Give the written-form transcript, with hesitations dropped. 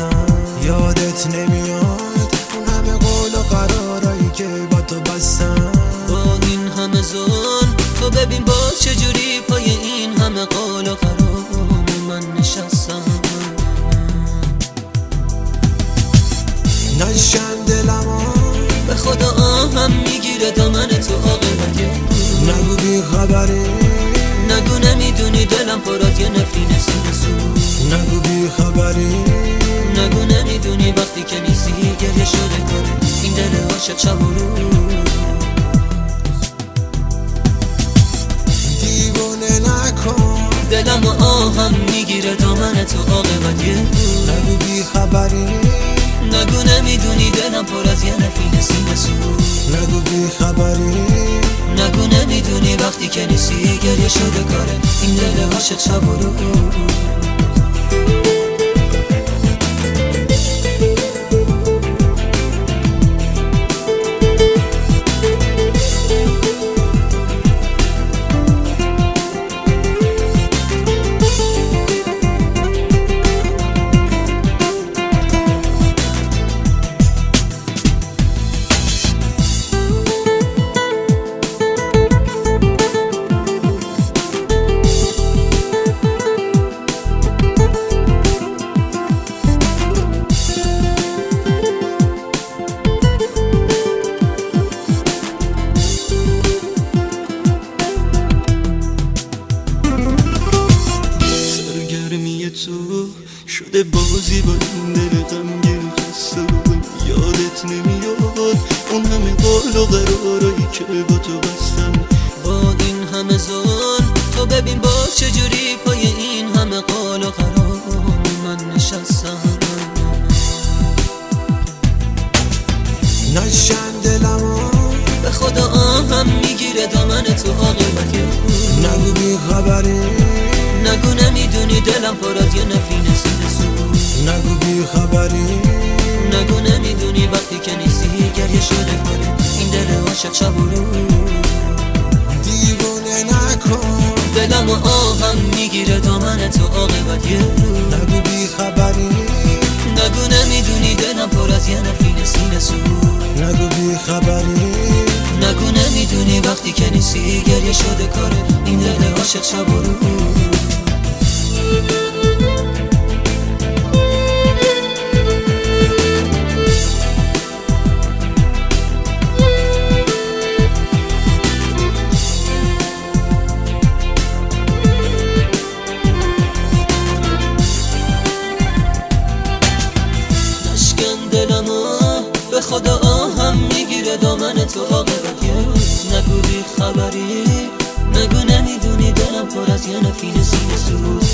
بستم. یادت نمیاد اون همه قول و قرارایی که با تو بستم. با این همه ظلم تو ببین باز چجوری پای این همه قول و قرار من نشستم. نشن دلمو به خدا آهم میگیره دامن تو عاقبت نگو بی خبری، نگو نمیدونی دلم پر از یه نفرین سو. نگو بی خبری، نگو نمیدونی وقتی که نیستی گریه شده کاره این دل عاشق شب و روز. دیوونه نکن دلم و آهم میگیره دامن تو عاقبت نگو بی خبری، نگو نمیدونی دلم پر از یه نفرین سو. نگو بی خبری، نگو نمیدونی وقتی که نیستی گریه شده کاره این دل عاشق شب و روز. تو شده بازی با این دل غمگین خسته. یادت نمیاد اون همه قول و قرارایی که با تو بستم. با این همه ظلم تو ببین باز چجوری پای این همه قول و قرار من نشستم. نشن دلمو به خدا آهم میگیره دامن تو عاقبت نگو بی خبری، نگو نمیدونی دلم پر از یه نفرین سو. نگو بی خبری، نگو نمیدونی وقتی که نیستی گریه شده کاره این دل عاشق شب و روز. دیوونه نکن دلم و آهم میگیره دامن تو عاقبت نگو بی خبری، نگو نمیدونی دلم پر از یه نفرین سو. نگو بی خبری، نگو نمیدونی وقتی که نیستی گریه شده کاره این دل عاشق شب و روز. به خدا آهم میگیره دامن تو عاقبت نگو بی خبری، نگو نمیدونی دلم پر از یه نفرین سو.